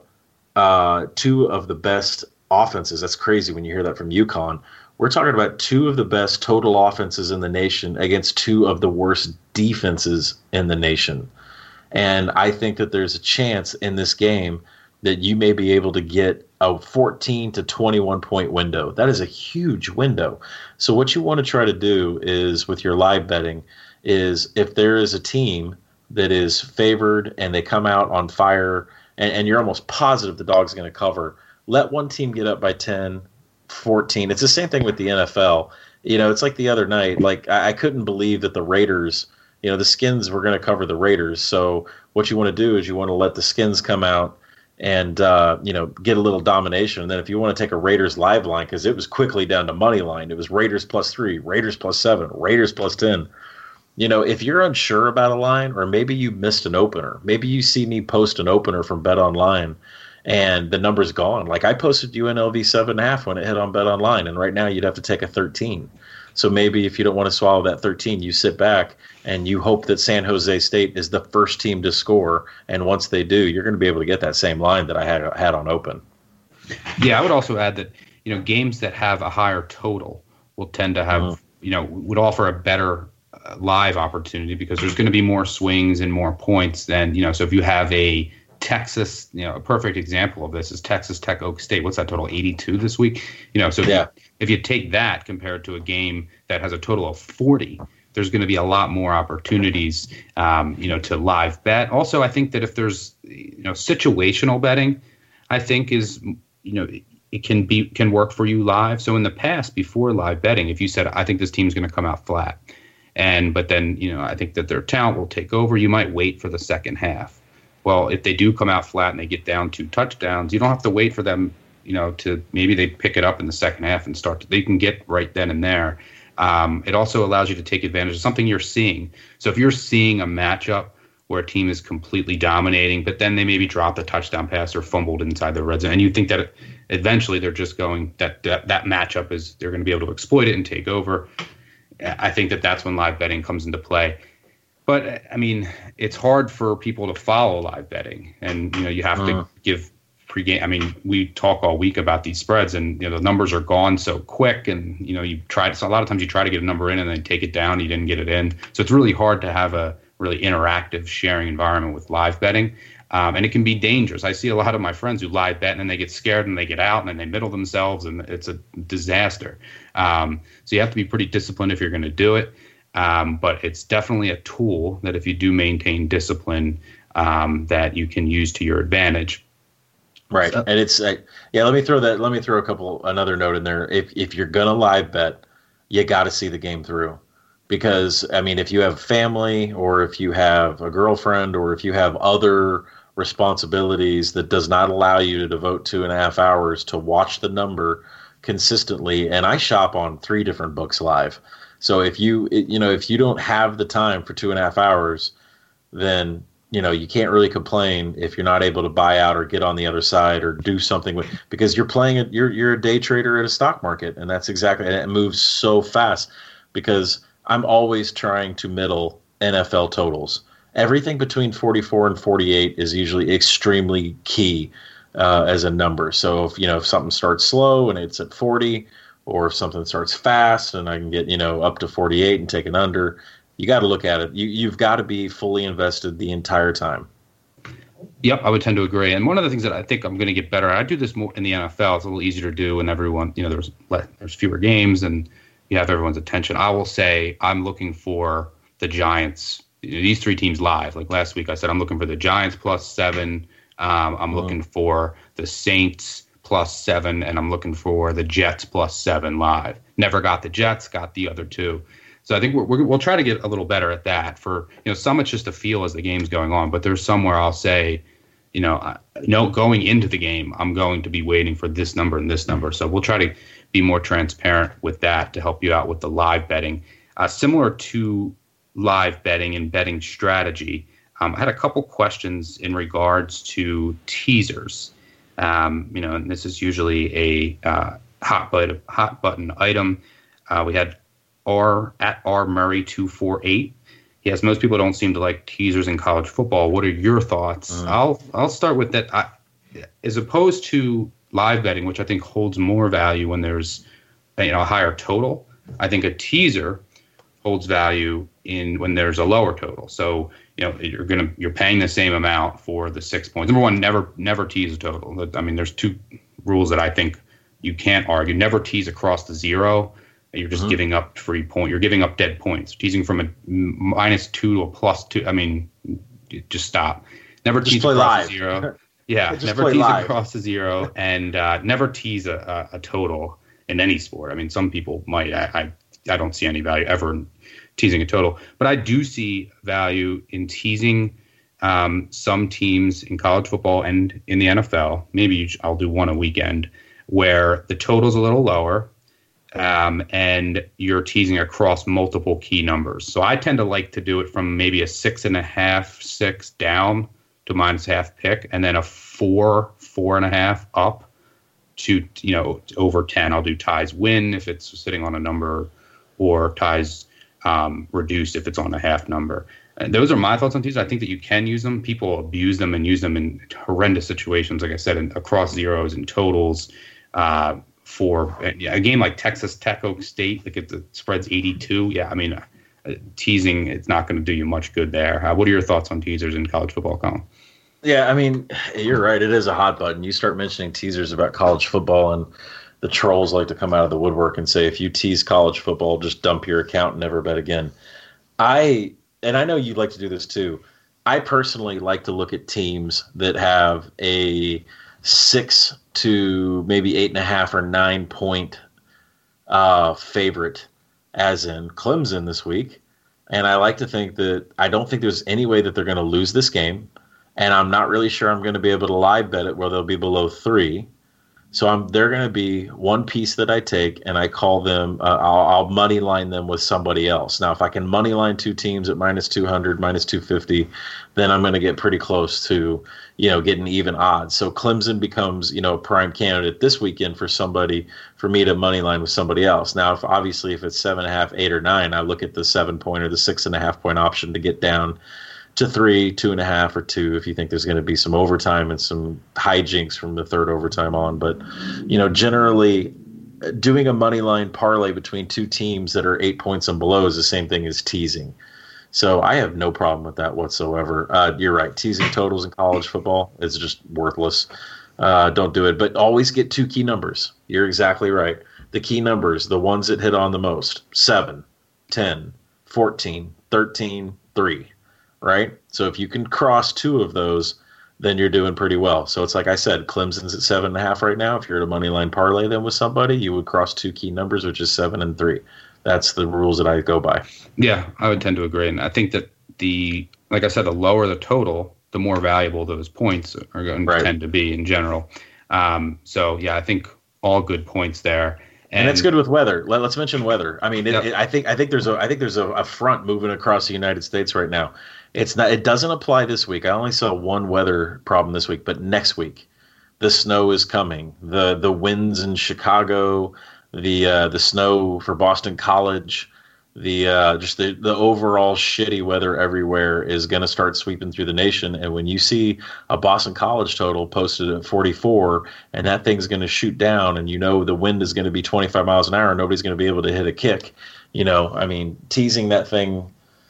uh, two of the best offenses. That's crazy when you hear that from UConn. We're talking about two of the best total offenses in the nation against two of the worst defenses in the nation. And I think that there's a chance in this game that you may be able to get a fourteen to twenty-one point window. That is a huge window. So what you want to try to do is, with your live betting, is if there is a team that is favored and they come out on fire and, and you're almost positive the dog's going to cover, let one team get up by ten, fourteen. It's the same thing with the N F L. You know, it's like the other night, like I, I couldn't believe that the Raiders, you know, the Skins were going to cover the Raiders. So what you want to do is you want to let the Skins come out and, uh, you know, get a little domination. And then if you want to take a Raiders live line, because it was quickly down to money line, it was Raiders plus three, Raiders plus seven, Raiders plus ten. You know, if you're unsure about a line, or maybe you missed an opener, maybe you see me post an opener from Bet Online and the number's gone. Like I posted U N L V seven and a half when it hit on Bet Online, and right now you'd have to take a thirteen. So maybe if you don't want to swallow that thirteen, you sit back and you hope that San Jose State is the first team to score. And once they do, you're going to be able to get that same line that I had had on open. Yeah, I would also add that, you know, games that have a higher total will tend to have, mm-hmm. you know, would offer a better uh, live opportunity because there's going to be more swings and more points than, you know, so if you have a Texas, you know, a perfect example of this is Texas Tech Oak State. What's that total? eighty-two this week? You know, so if, yeah. you, if you take that compared to a game that has a total of forty, there's going to be a lot more opportunities, um, you know, to live bet. Also, I think that if there's, you know, situational betting, I think is, you know, it, it can be can work for you live. So in the past, before live betting, if you said, I think this team's going to come out flat, and but then, you know, I think that their talent will take over, you might wait for the second half. Well, if they do come out flat and they get down two touchdowns, you don't have to wait for them, you know, to maybe they pick it up in the second half and start to, they can get right then and there. Um, it also allows you to take advantage of something you're seeing. So if you're seeing a matchup where a team is completely dominating, but then they maybe drop the touchdown pass or fumbled inside the red zone, and you think that eventually they're just going, that that, that matchup is, they're going to be able to exploit it and take over. I think that that's when live betting comes into play. But I mean, it's hard for people to follow live betting, and you know, you have uh. to give pregame. I mean, we talk all week about these spreads, and you know, the numbers are gone so quick, and you know, you try. So a lot of times you try to get a number in and then take it down. You didn't get it in, so it's really hard to have a really interactive sharing environment with live betting, um, and it can be dangerous. I see a lot of my friends who live bet and then they get scared and they get out and then they middle themselves, and it's a disaster. Um, so you have to be pretty disciplined if you're going to do it. Um, but it's definitely a tool that if you do maintain discipline, um, that you can use to your advantage. Right. So, and it's, uh, yeah, let me throw that, let me throw a couple, another note in there. If, if you're going to live bet, you got to see the game through, because I mean, if you have family or if you have a girlfriend or if you have other responsibilities that does not allow you to devote two and a half hours to watch the number consistently. And I shop on three different books live. So if you, you know, if you don't have the time for two and a half hours, then, you know, you can't really complain if you're not able to buy out or get on the other side or do something with, because you're playing it. You're, you're a day trader at a stock market. And that's exactly, and it moves so fast, because I'm always trying to middle N F L totals. Everything between forty-four and forty-eight is usually extremely key uh, as a number. So if, you know, if something starts slow and it's at forty, or if something starts fast and I can get, you know, up to forty-eight and take an under, you got to look at it. You, you've got to be fully invested the entire time. Yep, I would tend to agree. And one of the things that I think I'm going to get better at, I do this more in the N F L. It's a little easier to do when everyone, you know, there's there's fewer games and you have everyone's attention. I will say I'm looking for the Giants, these three teams live. Like last week I said I'm looking for the Giants plus seven. Um, I'm oh. looking for the Saints plus seven, and I'm looking for the Jets plus seven live. Never got the Jets, got the other two. So I think we're, we're, we'll try to get a little better at that. For, you know, some it's just a feel as the game's going on, but there's somewhere I'll say, you know, uh, no, going into the game, I'm going to be waiting for this number and this number. So we'll try to be more transparent with that to help you out with the live betting. Uh, similar to live betting and betting strategy, um, I had a couple questions in regards to teasers. Um, you know, and this is usually a uh, hot button hot button item. Uh, we had R at R Murray two four eight. Yes, most people don't seem to like teasers in college football. What are your thoughts? Mm. I'll I'll start with that. I, as opposed to live betting, which I think holds more value when there's, you know, a higher total. I think a teaser holds value in when there's a lower total. So, you know, you're gonna you're paying the same amount for the six points. Number one, never never tease a total. I mean, there's two rules that I think you can't argue. Never tease across the zero. You're just mm-hmm. giving up free point. You're giving up dead points. Teasing from a minus two to a plus two. I mean, just stop. Never just tease across live. the zero. Yeah, never tease live. across the zero, and uh, never tease a, a, a total in any sport. I mean, some people might. I, I I don't see any value ever in teasing a total, but I do see value in teasing um, some teams in college football and in the N F L. Maybe I'll do one a weekend where the total's a little lower, um, and you're teasing across multiple key numbers. So I tend to like to do it from maybe a six and a half, six down to minus half pick, and then a four, four and a half up to, you know, over ten. I'll do ties win if it's sitting on a number, or ties um, reduced if it's on a half number. And those are my thoughts on teasers. I think that you can use them. People abuse them and use them in horrendous situations, like I said, in, across zeros and totals. Uh, for a game like Texas Tech Oak State, like if the spread's eighty-two, yeah, I mean, uh, teasing, it's not going to do you much good there. Uh, what are your thoughts on teasers in college football, Colin? Yeah, I mean, you're right. It is a hot button. You start mentioning teasers about college football, and the trolls like to come out of the woodwork and say, if you tease college football, just dump your account and never bet again. I, and I know you like to do this too. I personally like to look at teams that have a six to maybe eight and a half or nine point uh, favorite, as in Clemson this week. And I like to think that I don't think there's any way that they're going to lose this game. And I'm not really sure I'm going to be able to live bet it where they'll be below three. So I'm they're going to be one piece that I take, and I call them. Uh, I'll, I'll money line them with somebody else. Now, if I can money line two teams at minus two hundred, minus two fifty, then I'm going to get pretty close to you know getting even odds. So Clemson becomes you know a prime candidate this weekend for somebody for me to money line with somebody else. Now, if obviously if it's seven and a half, eight or nine, I look at the seven point or the six and a half point option to get down to three, two and a half, or two if you think there's going to be some overtime and some hijinks from the third overtime on. But, you know, generally doing a money line parlay between two teams that are eight points and below is the same thing as teasing. So I have no problem with that whatsoever. Uh, you're right. Teasing totals in college football is just worthless. Uh, don't do it. But always get two key numbers. You're exactly right. The key numbers, the ones that hit on the most, seven, ten, fourteen, thirteen, three. Right? So if you can cross two of those, then you're doing pretty well. So it's like I said, Clemson's at seven and a half right now. If you're at a money line parlay them with somebody, you would cross two key numbers, which is seven and three. That's the rules that I go by. Yeah, I would tend to agree. And I think that the, like I said, the lower the total, the more valuable those points are going to right. tend to be in general. Um, so yeah, I think all good points there. And, and that's good with weather. Let, let's mention weather. I mean, it, yep. it, I think I think there's a I think there's a, a front moving across the United States right now. It's not. It doesn't apply this week. I only saw one weather problem this week, but next week, the snow is coming. the The winds in Chicago, the uh, the snow for Boston College, the uh, just the the overall shitty weather everywhere is going to start sweeping through the nation. And when you see a Boston College total posted at forty-four, and that thing's going to shoot down, and you know the wind is going to be twenty-five miles an hour, and nobody's going to be able to hit a kick. You know, I mean, teasing that thing.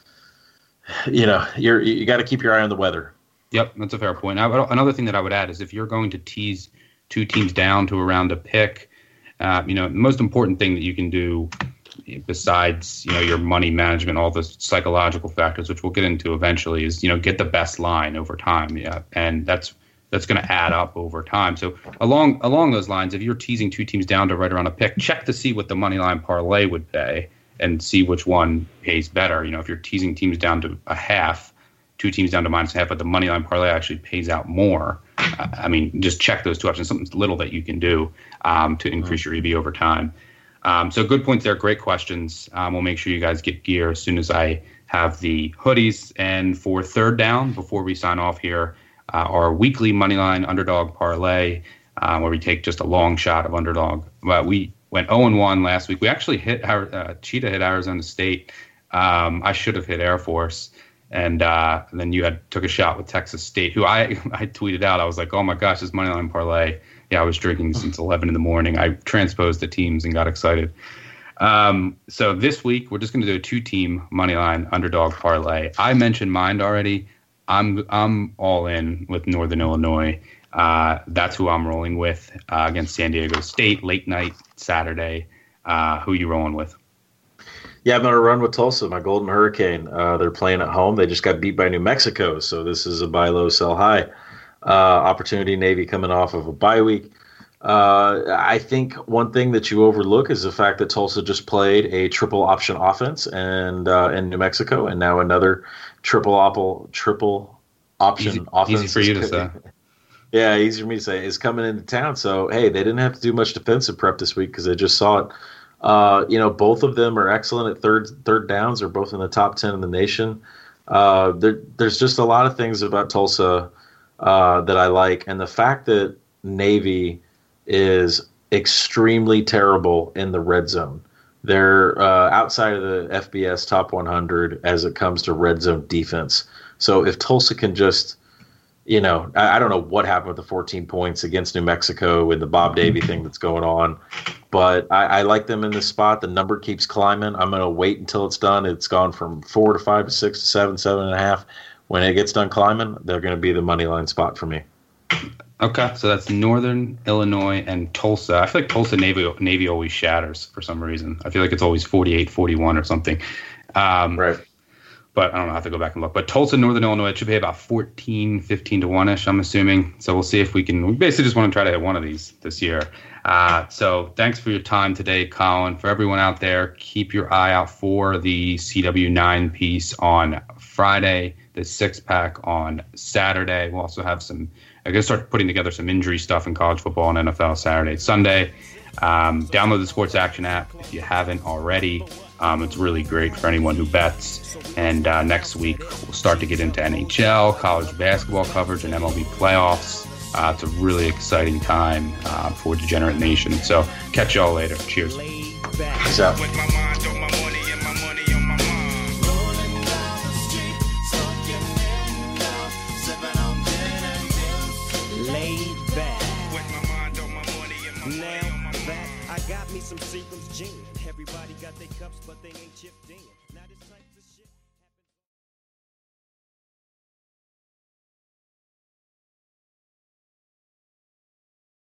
You know, you're you got to keep your eye on the weather. Yep, that's a fair point. I would, another thing that I would add is if you're going to tease two teams down to around a pick, uh, you know, the most important thing that you can do besides, you know, your money management, all the psychological factors, which we'll get into eventually, is, you know, get the best line over time. Yeah, and that's that's going to add up over time. So along along those lines, if you're teasing two teams down to right around a pick, check to see what the money line parlay would pay. And see which one pays better. You know, if you're teasing teams down to a half, two teams down to minus a half, but the money line parlay actually pays out more. Uh, I mean, just check those two options. Something little that you can do um, to increase your E B over time. Um, so good points there. Great questions. Um, we'll make sure you guys get gear as soon as I have the hoodies. And for third down, before we sign off here, uh, our weekly money line underdog parlay, uh, where we take just a long shot of underdog. Well, we went oh and one last week. We actually hit our uh, Cheetah hit Arizona State. Um, I should have hit Air Force, and, uh, and then you had took a shot with Texas State, who I I tweeted out. I was like, oh my gosh, this money line parlay. Yeah, I was drinking since eleven in the morning. I transposed the teams and got excited. Um, so this week we're just going to do a two-team money line underdog parlay. I mentioned mine already. I'm I'm all in with Northern Illinois. Uh, that's who I'm rolling with uh, against San Diego State, late night Saturday. Uh, who you rolling with? Yeah, I'm going to run with Tulsa, my Golden Hurricane. Uh, they're playing at home. They just got beat by New Mexico, so this is a buy low, sell high uh, opportunity. Navy coming off of a bye week. Uh, I think one thing that you overlook is the fact that Tulsa just played a triple option offense and uh, in New Mexico, and now another triple op- triple option easy, offense. Easy for you to say. Yeah, easy for me to say, is coming into town. So, hey, they didn't have to do much defensive prep this week because they just saw it. Uh, you know, both of them are excellent at third third downs. They're both in the top ten in the nation. Uh, there, there's just a lot of things about Tulsa uh, that I like. And the fact that Navy is extremely terrible in the red zone. They're uh, outside of the F B S top one hundred as it comes to red zone defense. So if Tulsa can just... You know, I, I don't know what happened with the fourteen points against New Mexico and the Bob Davie thing that's going on, but I, I like them in this spot. The number keeps climbing. I'm going to wait until it's done. It's gone from four to five to six to seven, seven and a half. When it gets done climbing, they're going to be the money line spot for me. Okay, so that's Northern Illinois and Tulsa. I feel like Tulsa Navy Navy always shatters for some reason. I feel like it's always forty-eight forty-one or something. Um, right. But I don't know. I have to go back and look. But Tulsa, Northern Illinois, it should pay about fourteen, fifteen to one-ish, I'm assuming. So we'll see if we can. We basically just want to try to hit one of these this year. Uh, so thanks for your time today, Colin. For everyone out there, keep your eye out for the C W nine piece on Friday, the six-pack on Saturday. We'll also have some I'm going to start putting together some injury stuff in college football and N F L Saturday, Sunday. Um, download the Sports Action app if you haven't already. Um, it's really great for anyone who bets. And uh, next week, we'll start to get into N H L, college basketball coverage, and M L B playoffs. Uh, it's a really exciting time uh, for Degenerate Nation. So catch y'all later. Cheers. Peace out. With my mind on my money and my money on my mind. Rolling down the street, smoking window, sipping on gin and juice. Laid back. With my mind on my money and my money on my Now mind. that I got me some Seagram's gin. Everybody got their cups, but they ain't chipped in. Now this type